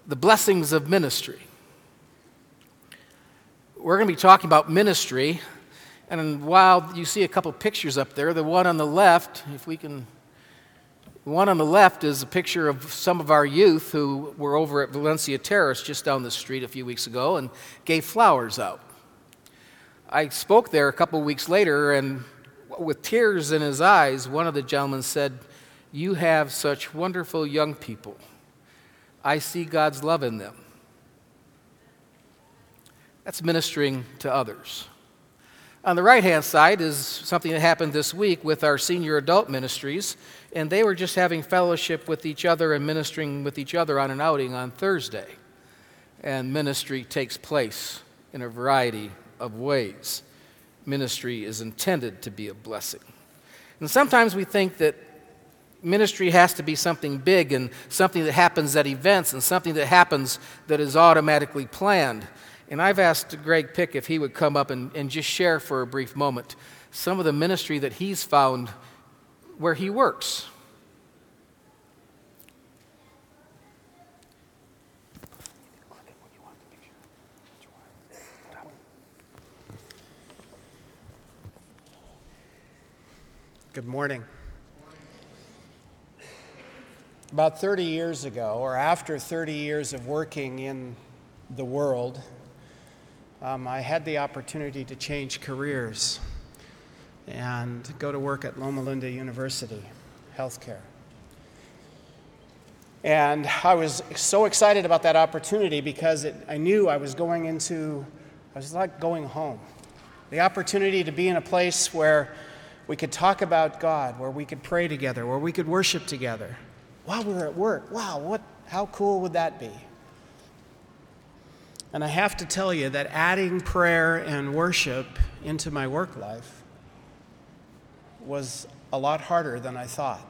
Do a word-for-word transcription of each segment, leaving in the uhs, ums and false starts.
the blessings of ministry. We're going to be talking about ministry, and while you see a couple pictures up there, the one on the left, if we can, the one on the left is a picture of some of our youth who were over at Valencia Terrace just down the street a few weeks ago and gave flowers out. I spoke there a couple weeks later, and with tears in his eyes, one of the gentlemen said, "You have such wonderful young people. I see God's love in them." That's ministering to others. On the right-hand side is something that happened this week with our senior adult ministries, and they were just having fellowship with each other and ministering with each other on an outing on Thursday. And ministry takes place in a variety of ways. Ministry is intended to be a blessing. And sometimes we think that ministry has to be something big and something that happens at events and something that happens that is automatically planned. And I've asked Greg Pick if he would come up and, and just share for a brief moment some of the ministry that he's found where he works. Good morning. About thirty years ago, or after thirty years of working in the world, um, I had the opportunity to change careers and go to work at Loma Linda University, healthcare. And I was so excited about that opportunity because it, I knew I was going into, I was like going home. The opportunity to be in a place where we could talk about God, where we could pray together, where we could worship together while we were at work. Wow, what? How cool would that be? And I have to tell you that adding prayer and worship into my work life was a lot harder than I thought.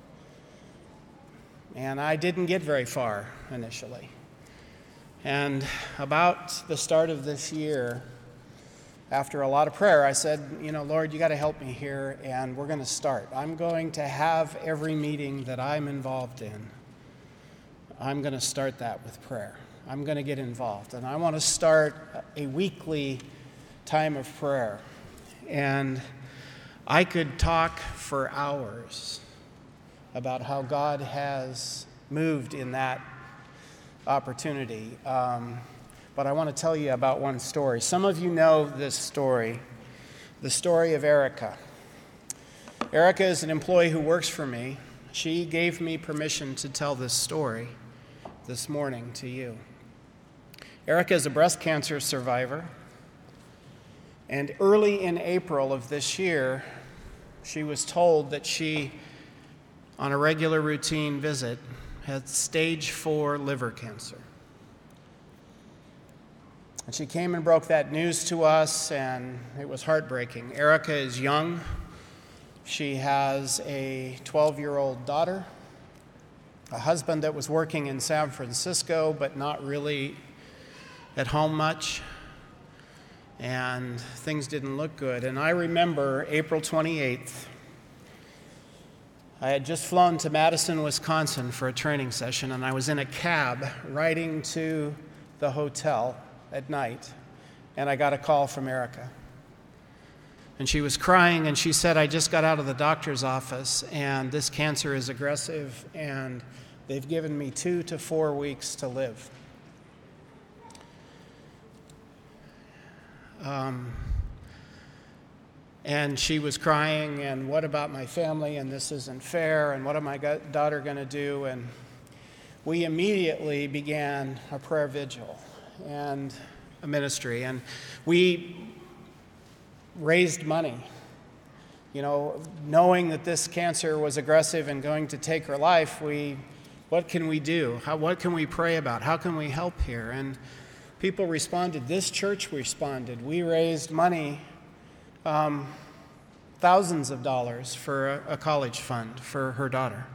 And I didn't get very far initially. And about the start of this year, after a lot of prayer, I said, you know, Lord, you got to help me here, and we're going to start. I'm going to have every meeting that I'm involved in, I'm going to start that with prayer. I'm going to get involved, and I want to start a weekly time of prayer. And I could talk for hours about how God has moved in that opportunity. Um, But I want to tell you about one story. Some of you know this story, the story of Erica. Erica is an employee who works for me. She gave me permission to tell this story this morning to you. Erica is a breast cancer survivor. And early in April of this year, she was told that she, on a regular routine visit, had stage four liver cancer. And she came and broke that news to us, and it was heartbreaking. Erica is young. She has a twelve-year-old daughter, a husband that was working in San Francisco, but not really at home much, and things didn't look good. And I remember April twenty-eighth. I had just flown to Madison, Wisconsin for a training session, and I was in a cab riding to the hotel at night, and I got a call from Erica. And she was crying, and she said, I just got out of the doctor's office, and this cancer is aggressive, and they've given me two to four weeks to live. Um, and she was crying, and what about my family, and this isn't fair, and what am my go- daughter going to do? And we immediately began a prayer vigil and a ministry, and we raised money, you know, knowing that this cancer was aggressive and going to take her life. We, what can we do? How, what can we pray about? How can we help here? And people responded. This church responded. We raised money, um, thousands of dollars for a, a college fund for her daughter.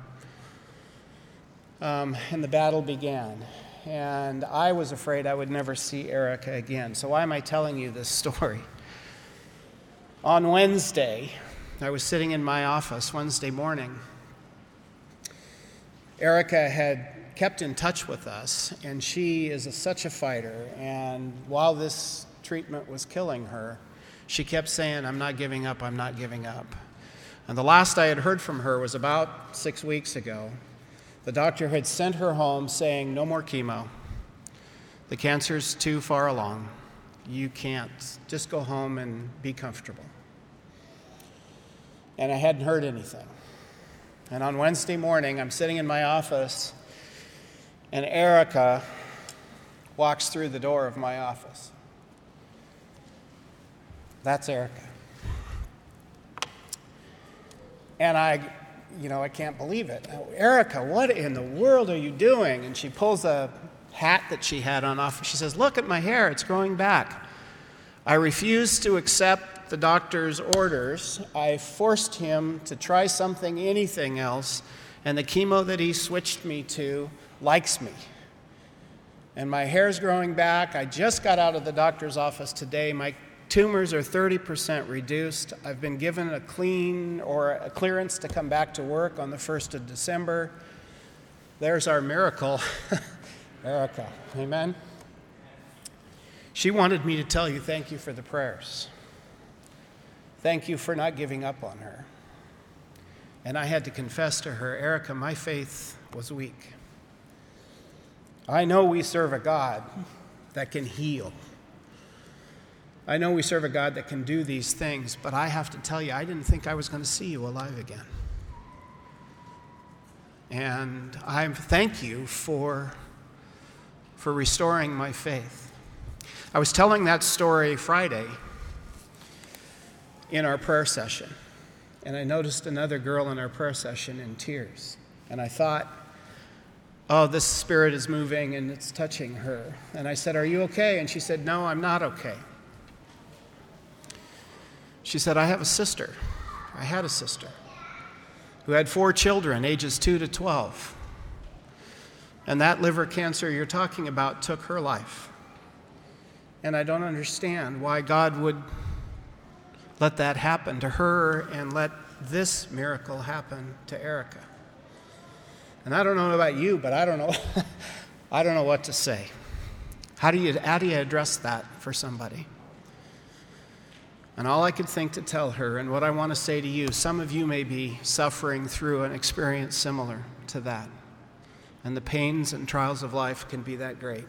Um, and the battle began. And I was afraid I would never see Erica again. So why am I telling you this story? On Wednesday, I was sitting in my office Wednesday morning. Erica had kept in touch with us, and she is a, such a fighter. And while this treatment was killing her, she kept saying, "I'm not giving up, I'm not giving up." And the last I had heard from her was about six weeks ago. The doctor had sent her home saying, "No more chemo. The cancer's too far along. You can't. Just go home and be comfortable." And I hadn't heard anything. And on Wednesday morning, I'm sitting in my office, and Erica walks through the door of my office. That's Erica. And I, you know, I can't believe it. "Erica, what in the world are you doing?" And she pulls a hat that she had on off. She says, "Look at my hair, it's growing back." I refused to accept the doctor's orders. I forced him to try something, anything else, and the chemo that he switched me to likes me. And my hair's growing back. I just got out of the doctor's office today. My tumors are thirty percent reduced. I've been given a clean or a clearance to come back to work on the first of December. There's our miracle. Erica, amen? She wanted me to tell you thank you for the prayers. Thank you for not giving up on her. And I had to confess to her, "Erica, my faith was weak. I know we serve a God that can heal. I know we serve a God that can do these things, but I have to tell you, I didn't think I was going to see you alive again. And I thank you for, for restoring my faith." I was telling that story Friday in our prayer session, and I noticed another girl in our prayer session in tears. And I thought, oh, this spirit is moving and it's touching her. And I said, "Are you okay?" And she said, "No, I'm not okay." She said, "I have a sister. I had a sister who had four children, ages two to twelve. And that liver cancer you're talking about took her life. And I don't understand why God would let that happen to her and let this miracle happen to Erica. And I don't know about you, but I don't know I don't know what to say. How do you how do you address that for somebody?" And all I could think to tell her, and what I want to say to you, some of you may be suffering through an experience similar to that. And the pains and trials of life can be that great.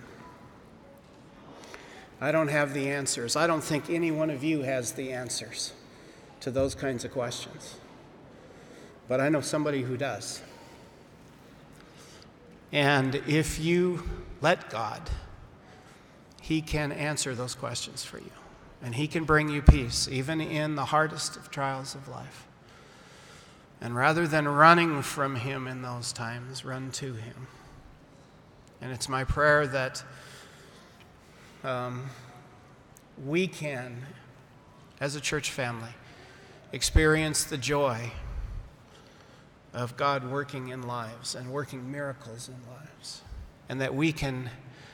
I don't have the answers. I don't think any one of you has the answers to those kinds of questions. But I know somebody who does. And if you let God, He can answer those questions for you. And He can bring you peace, even in the hardest of trials of life. And rather than running from Him in those times, run to Him. And it's my prayer that um, we can, as a church family, experience the joy of God working in lives and working miracles in lives. And that we can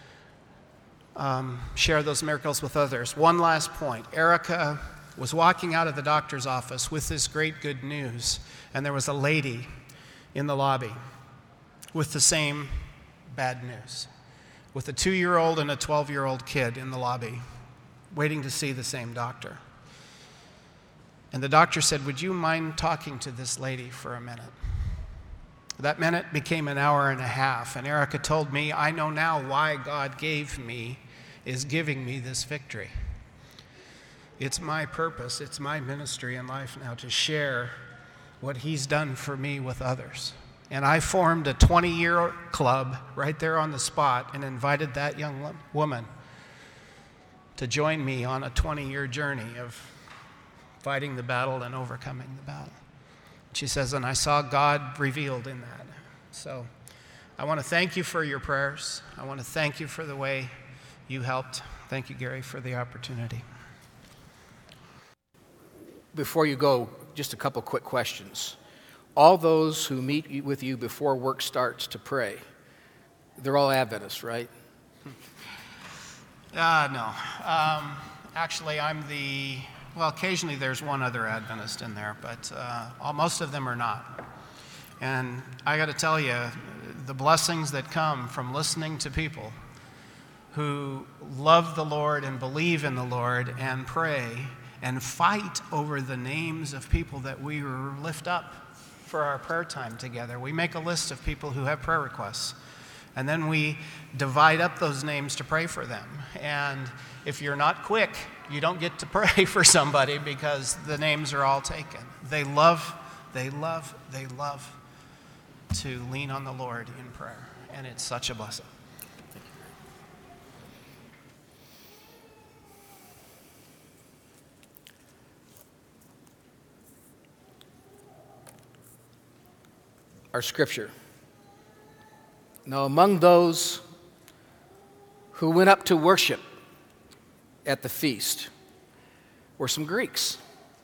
Um, share those miracles with others. One last point. Erica was walking out of the doctor's office with this great good news, and there was a lady in the lobby with the same bad news, with a two-year-old and a twelve-year-old kid in the lobby waiting to see the same doctor. And the doctor said, "Would you mind talking to this lady for a minute?" That minute became an hour and a half, and Erica told me, "I know now why God gave me is giving me this victory. It's my purpose, it's my ministry in life now to share what He's done for me with others." And I formed a twenty-year club right there on the spot and invited that young woman to join me on a twenty-year journey of fighting the battle and overcoming the battle. She says, and I saw God revealed in that. So I want to thank you for your prayers. I want to thank you for the way you helped. Thank you, Gary, for the opportunity. Before you go, just a couple quick questions. All those who meet with you before work starts to pray, they're all Adventists, right? Uh, no. Um, actually, I'm the, well, occasionally there's one other Adventist in there, but uh, all, most of them are not. And I got to tell you, the blessings that come from listening to people who love the Lord and believe in the Lord and pray and fight over the names of people that we lift up for our prayer time together. We make a list of people who have prayer requests, and then we divide up those names to pray for them. And if you're not quick, you don't get to pray for somebody because the names are all taken. They love, they love, they love to lean on the Lord in prayer, and it's such a blessing. Our scripture. Now, among those who went up to worship at the feast were some Greeks.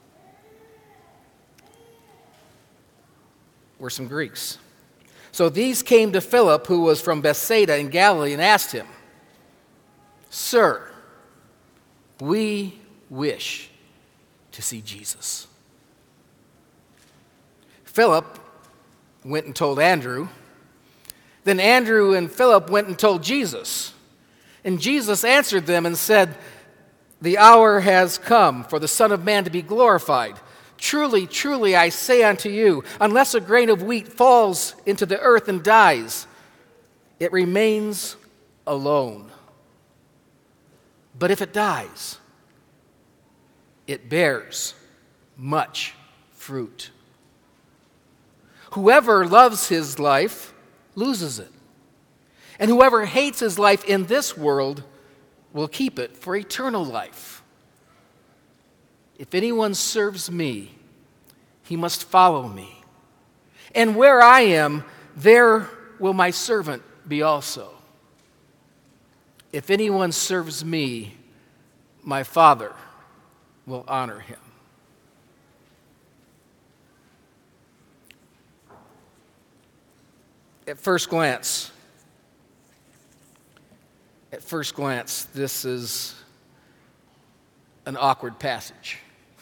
Were some Greeks. So these came to Philip, who was from Bethsaida in Galilee, and asked him, "Sir, we wish to see Jesus." Philip went and told Andrew. Then Andrew and Philip went and told Jesus. And Jesus answered them and said, "The hour has come for the Son of Man to be glorified. Truly, truly, I say unto you, unless a grain of wheat falls into the earth and dies, it remains alone. But if it dies, it bears much fruit. Whoever loves his life loses it, and whoever hates his life in this world will keep it for eternal life. If anyone serves me, he must follow me. And where I am, there will my servant be also. If anyone serves me, my Father will honor him." At first glance, at first glance, this is an awkward passage.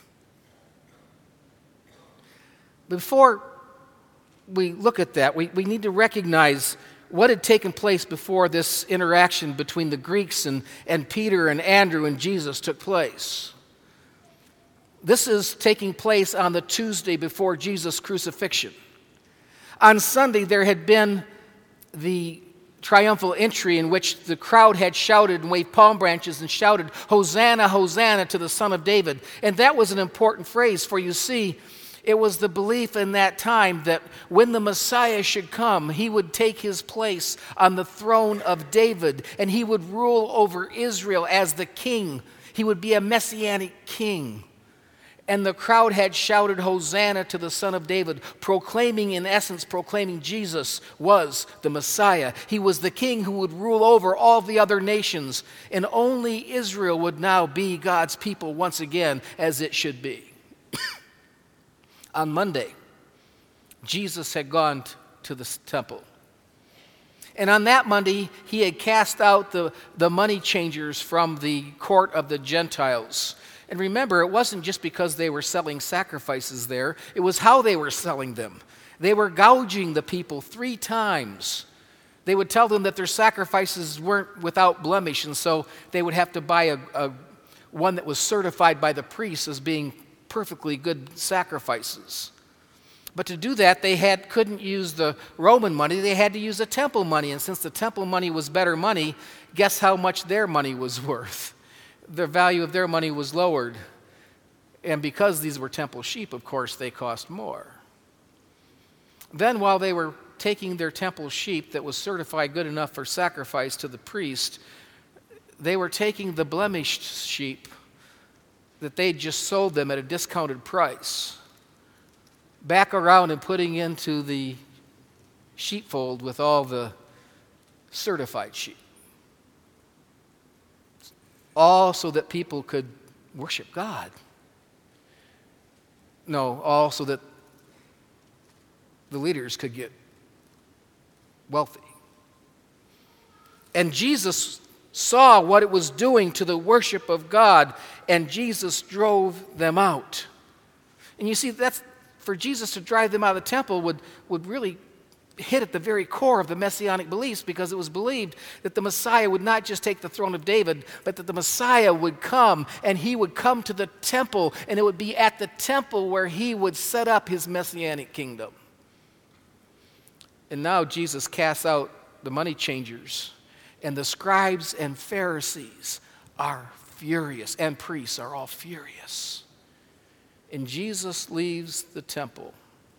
Before we look at that, we, we need to recognize what had taken place before this interaction between the Greeks and, and Peter and Andrew and Jesus took place. This is taking place on the Tuesday before Jesus' crucifixion. On Sunday, there had been the triumphal entry in which the crowd had shouted and waved palm branches and shouted, "Hosanna, Hosanna to the Son of David." And that was an important phrase, for you see, it was the belief in that time that when the Messiah should come, he would take his place on the throne of David, and he would rule over Israel as the king. He would be a messianic king. And the crowd had shouted, "Hosanna to the Son of David," proclaiming, in essence, proclaiming Jesus was the Messiah. He was the king who would rule over all the other nations, and only Israel would now be God's people once again, as it should be. On Monday, Jesus had gone to the temple. And on that Monday, he had cast out the, the money changers from the court of the Gentiles. And remember, it wasn't just because they were selling sacrifices there. It was how they were selling them. They were gouging the people three times. They would tell them that their sacrifices weren't without blemish, and so they would have to buy a, a one that was certified by the priests as being perfectly good sacrifices. But to do that, they had couldn't use the Roman money. They had to use the temple money. And since the temple money was better money, guess how much their money was worth? The value of their money was lowered. And because these were temple sheep, of course, they cost more. Then while they were taking their temple sheep that was certified good enough for sacrifice to the priest, they were taking the blemished sheep that they'd just sold them at a discounted price back around and putting into the sheepfold with all the certified sheep. All so that people could worship God. No, all so that the leaders could get wealthy. And Jesus saw what it was doing to the worship of God, and Jesus drove them out. And you see, that's for Jesus to drive them out of the temple would, would really hit at the very core of the Messianic beliefs, because it was believed that the Messiah would not just take the throne of David, but that the Messiah would come, and he would come to the temple, and it would be at the temple where he would set up his Messianic kingdom. And now Jesus casts out the money changers, and the scribes and Pharisees are furious, and priests are all furious. And Jesus leaves the temple.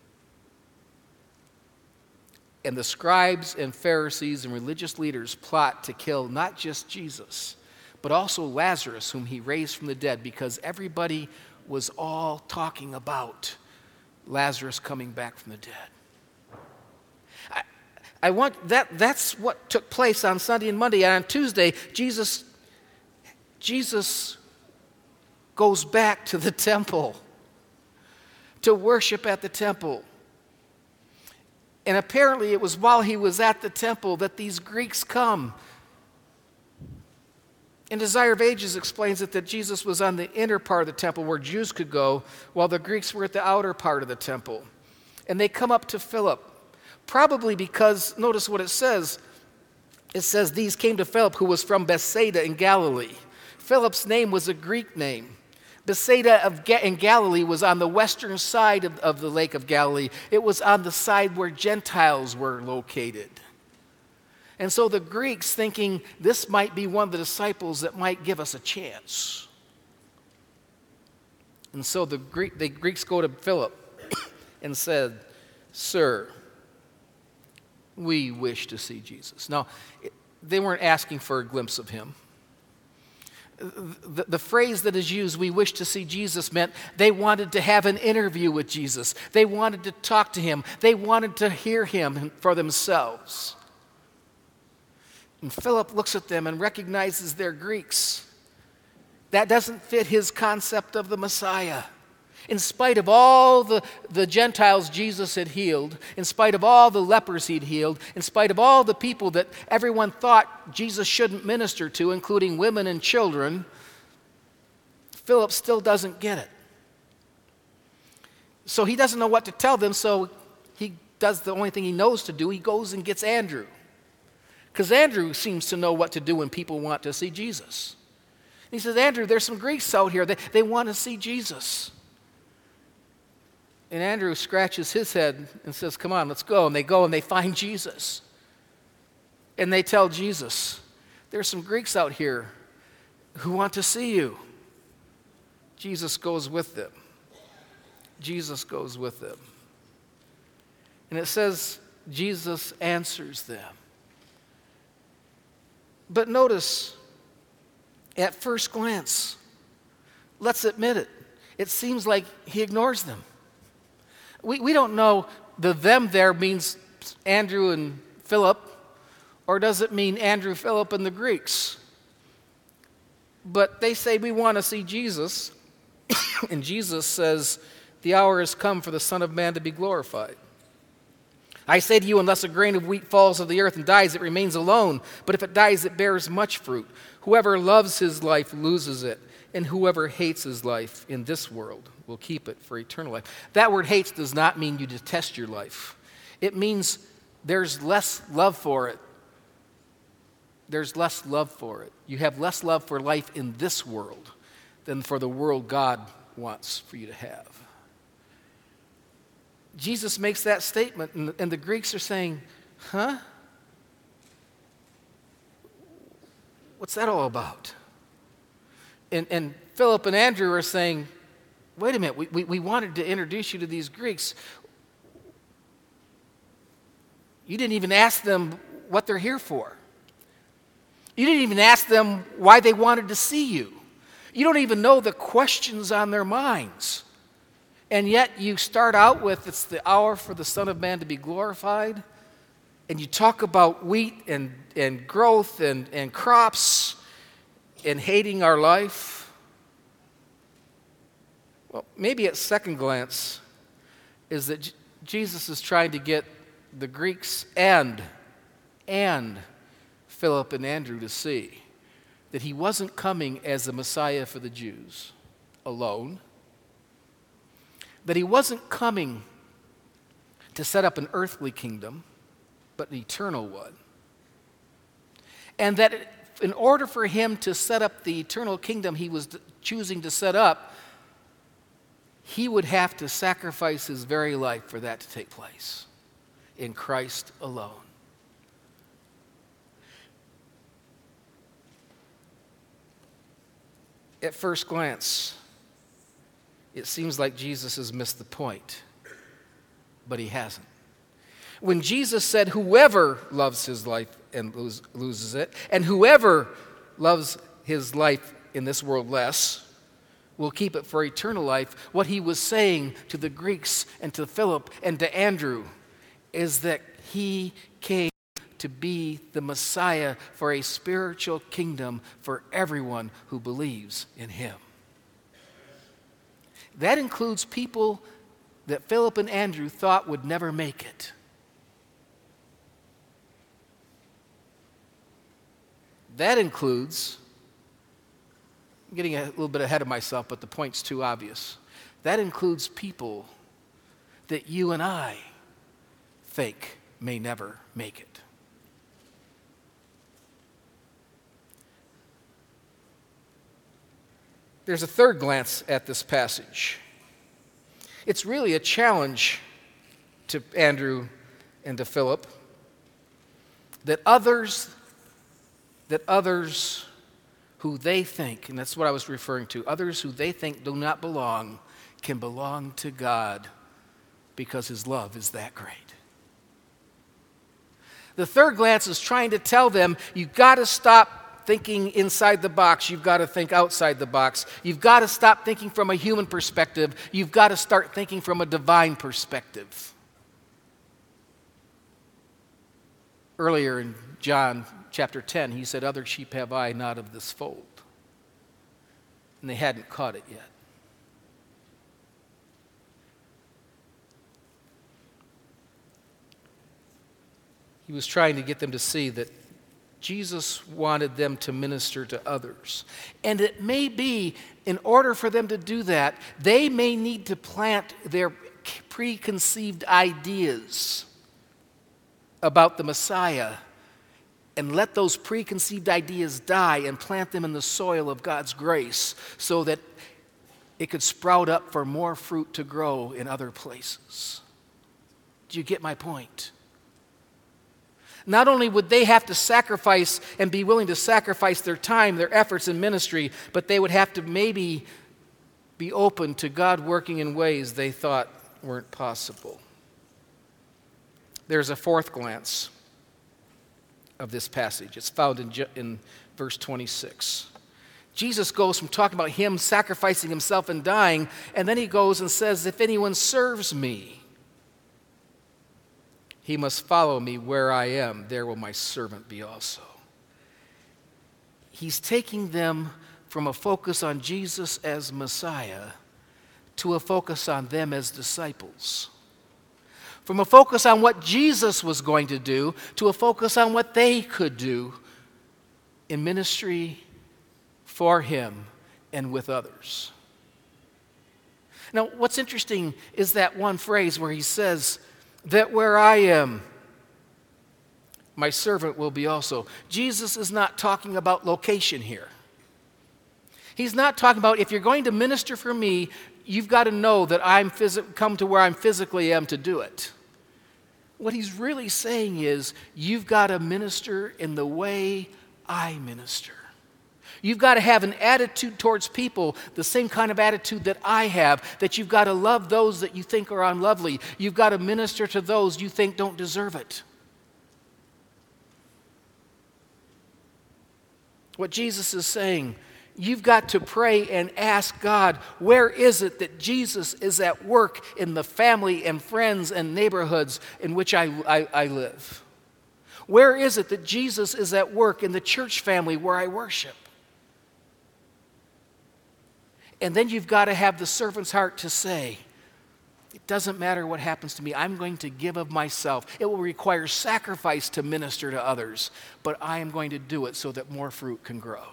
And the scribes and Pharisees and religious leaders plot to kill not just Jesus, but also Lazarus, whom he raised from the dead, because everybody was all talking about Lazarus coming back from the dead. I, I want that that's what took place on Sunday and Monday. And on Tuesday, Jesus, Jesus goes back to the temple to worship at the temple. And apparently it was while he was at the temple that these Greeks come. And Desire of Ages explains it that Jesus was on the inner part of the temple where Jews could go, while the Greeks were at the outer part of the temple. And they come up to Philip, probably because, notice what it says. It says, these came to Philip, who was from Bethsaida in Galilee. Philip's name was a Greek name. Bethsaida of Ga- in Galilee was on the western side of, of the Lake of Galilee. It was on the side where Gentiles were located. And so the Greeks, thinking this might be one of the disciples that might give us a chance. And so the, Greek, the Greeks go to Philip and said, Sir, we wish to see Jesus. Now, they weren't asking for a glimpse of him. The, the phrase that is used, we wish to see Jesus, meant they wanted to have an interview with Jesus. They wanted to talk to him. They wanted to hear him for themselves. And Philip looks at them and recognizes they're Greeks. That doesn't fit his concept of the Messiah. In spite of all the, the Gentiles Jesus had healed, in spite of all the lepers he'd healed, in spite of all the people that everyone thought Jesus shouldn't minister to, including women and children, Philip still doesn't get it. So he doesn't know what to tell them, so he does the only thing he knows to do. He goes and gets Andrew. Because Andrew seems to know what to do when people want to see Jesus. He says, Andrew, there's some Greeks out here. They, they want to see Jesus. And Andrew scratches his head and says, come on, let's go. And they go and they find Jesus. And they tell Jesus, there's some Greeks out here who want to see you. Jesus goes with them. Jesus goes with them. And it says, Jesus answers them. But notice, at first glance, let's admit it, it seems like he ignores them. We, we don't know the them there means Andrew and Philip, or does it mean Andrew, Philip, and the Greeks? But they say, we want to see Jesus. And Jesus says, the hour has come for the Son of Man to be glorified. I say to you, unless a grain of wheat falls to the earth and dies, it remains alone. But if it dies, it bears much fruit. Whoever loves his life loses it. And whoever hates his life in this world will keep it for eternal life. That word hates does not mean you detest your life. It means there's less love for it. There's less love for it. You have less love for life in this world than for the world God wants for you to have. Jesus makes that statement, and, and the Greeks are saying, huh? What's that all about? And, and Philip and Andrew are saying, wait a minute, we, we, we wanted to introduce you to these Greeks. You didn't even ask them what they're here for. You didn't even ask them why they wanted to see you. You don't even know the questions on their minds. And yet you start out with, it's the hour for the Son of Man to be glorified. And you talk about wheat and, and growth and, and crops and hating our life. Well, maybe at second glance is that J- Jesus is trying to get the Greeks and, and Philip and Andrew to see that he wasn't coming as the Messiah for the Jews alone, that he wasn't coming to set up an earthly kingdom, but an eternal one. And that in order for him to set up the eternal kingdom he was choosing to set up, he would have to sacrifice his very life for that to take place in Christ alone. At first glance, it seems like Jesus has missed the point, but he hasn't. When Jesus said, whoever loves his life and lose, loses it, and whoever loves his life in this world less will keep it for eternal life, what he was saying to the Greeks and to Philip and to Andrew is that he came to be the Messiah for a spiritual kingdom for everyone who believes in him. That includes people that Philip and Andrew thought would never make it. That includes, I'm getting a little bit ahead of myself, but the point's too obvious. That includes people that you and I think may never make it. There's a third glance at this passage. It's really a challenge to Andrew and to Philip that others, that others who they think, and that's what I was referring to, others who they think do not belong can belong to God because his love is that great. The third glance is trying to tell them, you've got to stop thinking inside the box, you've got to think outside the box. You've got to stop thinking from a human perspective. You've got to start thinking from a divine perspective. Earlier in John chapter ten, he said, other sheep have I, not of this fold. And they hadn't caught it yet. He was trying to get them to see that Jesus wanted them to minister to others. And it may be, in order for them to do that, they may need to plant their preconceived ideas about the Messiah and let those preconceived ideas die and plant them in the soil of God's grace so that it could sprout up for more fruit to grow in other places. Do you get my point? Not only would they have to sacrifice and be willing to sacrifice their time, their efforts in ministry, but they would have to maybe be open to God working in ways they thought weren't possible. There's a fourth glance of this passage. It's found in, in verse twenty-six. Jesus goes from talking about him sacrificing himself and dying, and then he goes and says, if anyone serves me, he must follow me where I am. There will my servant be also. He's taking them from a focus on Jesus as Messiah to a focus on them as disciples. From a focus on what Jesus was going to do to a focus on what they could do in ministry for him and with others. Now, what's interesting is that one phrase where he says, that where I am, my servant will be also. Jesus is not talking about location here. He's not talking about if you're going to minister for me, you've got to know that I'm phys- come to where I'm physically am to do it. What he's really saying is you've got to minister in the way I minister. You've got to have an attitude towards people, the same kind of attitude that I have, that you've got to love those that you think are unlovely. You've got to minister to those you think don't deserve it. What Jesus is saying, you've got to pray and ask God, where is it that Jesus is at work in the family and friends and neighborhoods in which I, I, I live? Where is it that Jesus is at work in the church family where I worship? And then you've got to have the servant's heart to say, it doesn't matter what happens to me. I'm going to give of myself. It will require sacrifice to minister to others, but I am going to do it so that more fruit can grow.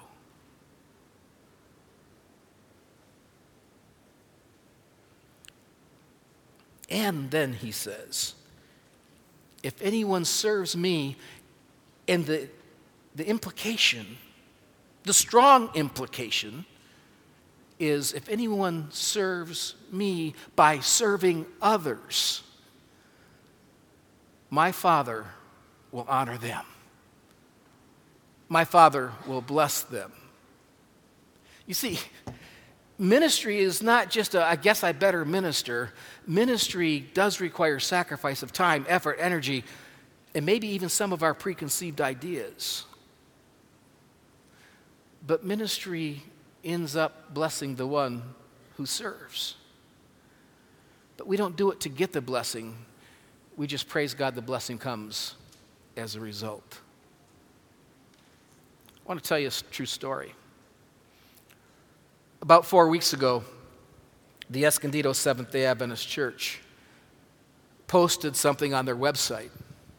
And then he says, if anyone serves me, and the, the implication, the strong implication, is if anyone serves me by serving others, my Father will honor them. My Father will bless them. You see, ministry is not just a, I guess I better minister. Ministry does require sacrifice of time, effort, energy, and maybe even some of our preconceived ideas. But ministry ends up blessing the one who serves. But we don't do it to get the blessing. We just praise God the blessing comes as a result. I want to tell you a true story. About four weeks ago, the Escondido Seventh-day Adventist Church posted something on their website.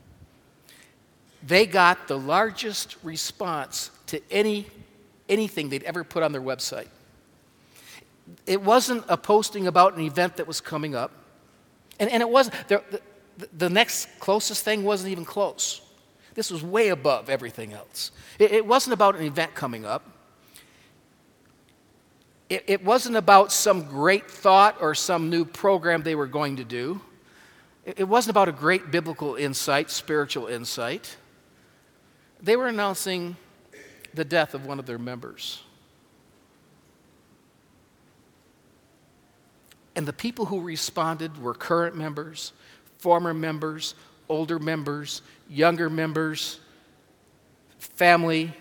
They got the largest response to any anything they'd ever put on their website. It wasn't a posting about an event that was coming up. And, and it wasn't, the, the, the next closest thing wasn't even close. This was way above everything else. It, it wasn't about an event coming up. It, it wasn't about some great thought or some new program they were going to do. It, it wasn't about a great biblical insight, spiritual insight. They were announcing the death of one of their members. And the people who responded were current members, former members, older members, younger members, family,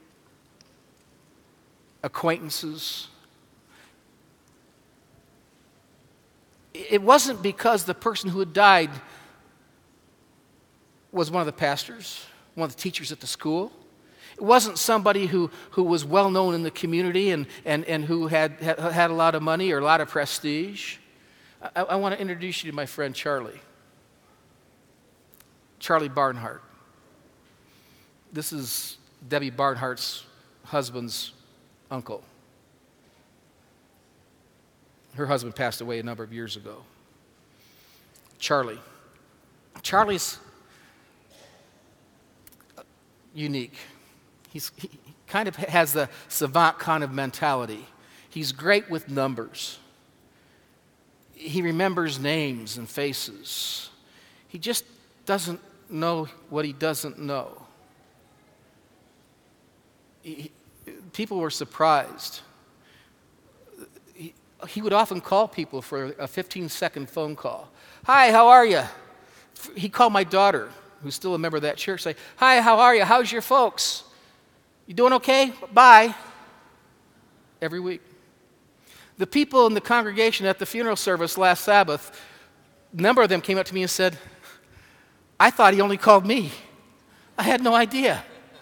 acquaintances. It wasn't because the person who had died was one of the pastors, one of the teachers at the school. It wasn't somebody who, who was well known in the community and, and, and who had, had a lot of money or a lot of prestige. I, I want to introduce you to my friend Charlie. Charlie Barnhart. This is Debbie Barnhart's husband's uncle. Her husband passed away a number of years ago. Charlie. Charlie's unique. He's, he kind of has the savant kind of mentality. He's great with numbers. He remembers names and faces. He just doesn't know what he doesn't know. He, people were surprised. He, he would often call people for a fifteen-second phone call. Hi, how are you? He called my daughter, who's still a member of that church, say, hi, how are you? How's your folks? You doing okay? Bye. Every week. The people in the congregation at the funeral service last Sabbath, a number of them came up to me and said, I thought he only called me. I had no idea.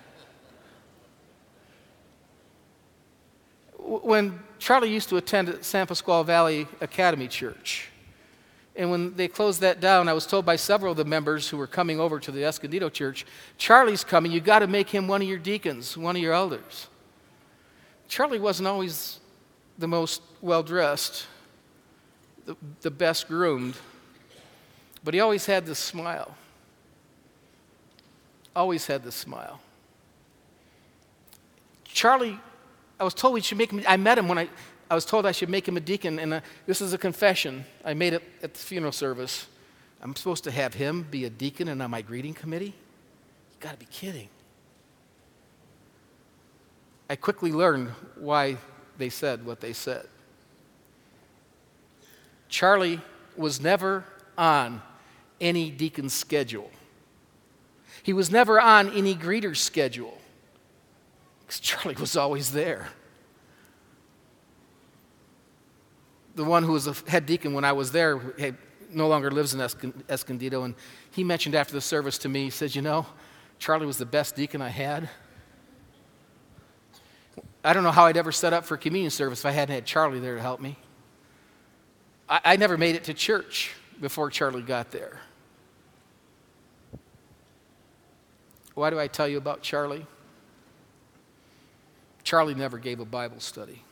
When Charlie used to attend at San Pasqual Valley Academy Church, and when they closed that down, I was told by several of the members who were coming over to the Escondido Church, Charlie's coming, you got to make him one of your deacons, one of your elders. Charlie wasn't always the most well-dressed, the, the best groomed, but he always had this smile. Always had this smile. Charlie, I was told we should make him, I met him when I, I was told I should make him a deacon, and uh, this is a confession. I made it at the funeral service. I'm supposed to have him be a deacon and on my greeting committee? You got to be kidding. I quickly learned why they said what they said. Charlie was never on any deacon's schedule. He was never on any greeter's schedule, because Charlie was always there. The one who was the head deacon when I was there hey, no longer lives in Escondido, and he mentioned after the service to me, he said, you know, Charlie was the best deacon I had. I don't know how I'd ever set up for communion service if I hadn't had Charlie there to help me. I, I never made it to church before Charlie got there. Why do I tell you about Charlie? Charlie never gave a Bible study.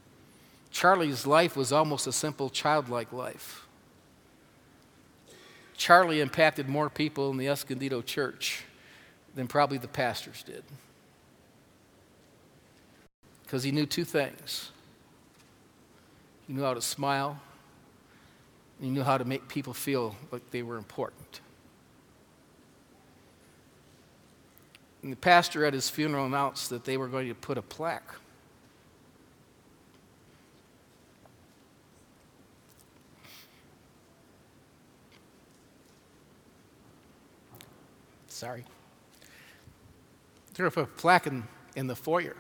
Charlie's life was almost a simple childlike life. Charlie impacted more people in the Escondido church than probably the pastors did. Because he knew two things. He knew how to smile, and he knew how to make people feel like they were important. And the pastor at his funeral announced that they were going to put a plaque Sorry. They're going to put a plaque in, in the foyer.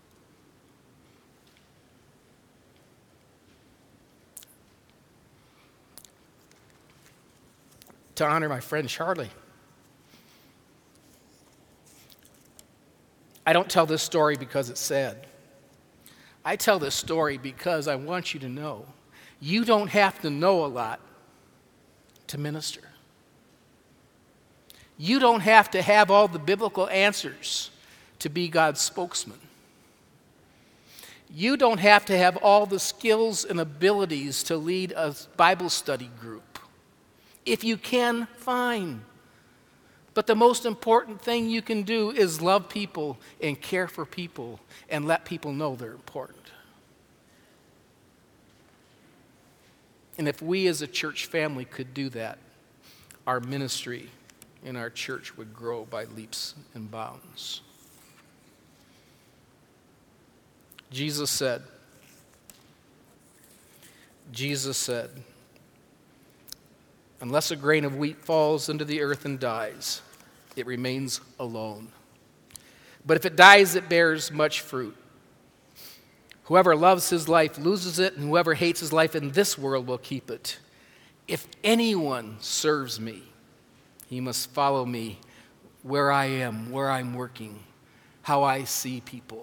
To honor my friend Charlie. I don't tell this story because it's sad. I tell this story because I want you to know you don't have to know a lot to minister. You don't have to have all the biblical answers to be God's spokesman. You don't have to have all the skills and abilities to lead a Bible study group. If you can, fine. But the most important thing you can do is love people and care for people and let people know they're important. And if we as a church family could do that, our ministry in our church would grow by leaps and bounds. Jesus said, Jesus said, unless a grain of wheat falls into the earth and dies, it remains alone. But if it dies, it bears much fruit. Whoever loves his life loses it, and whoever hates his life in this world will keep it. If anyone serves me, he must follow me where I am, where I'm working, how I see people.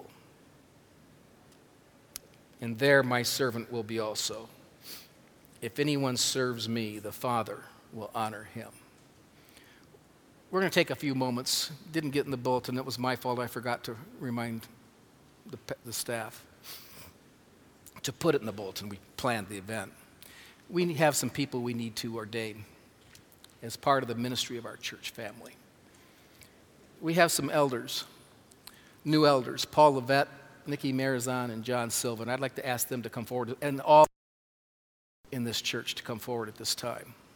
And there my servant will be also. If anyone serves me, the Father will honor him. We're going to take a few moments. Didn't get in the bulletin. It was my fault. I forgot to remind the, the staff to put it in the bulletin. We planned the event. We have some people we need to ordain as part of the ministry of our church family. We have some elders, new elders, Paul Levette, Nikki Marizan, and John Silva, and I'd like to ask them to come forward, and all in this church to come forward at this time.